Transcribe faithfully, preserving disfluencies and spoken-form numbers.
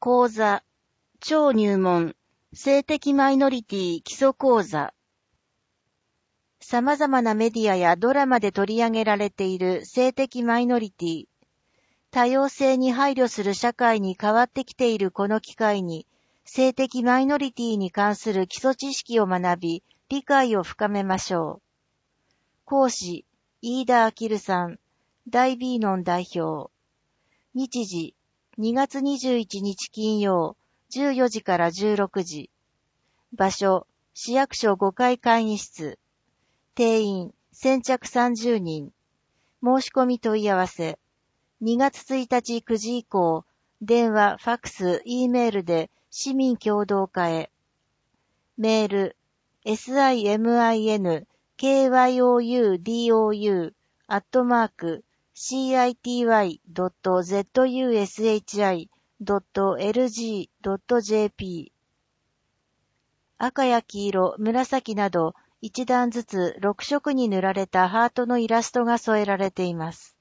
講座、超入門、性的マイノリティ基礎講座。様々なメディアやドラマで取り上げられている性的マイノリティ。多様性に配慮する社会に変わってきているこの機会に、性的マイノリティに関する基礎知識を学び、理解を深めましょう。講師、飯田明さん、大 B ノン代表。日時、にがつにじゅういちにち金曜、じゅうよじからじゅうろくじ。場所、市役所ごかい会議室。定員、先着さんじゅうにん。申し込み問い合わせ。にがつついたちくじ以降、電話、ファックス、E メールで市民共同化へ。メール、simin kyodou アットマーク city.zushi.lg.jp 赤や黄色、紫など一段ずつろくしょくに塗られたハートのイラストが添えられています。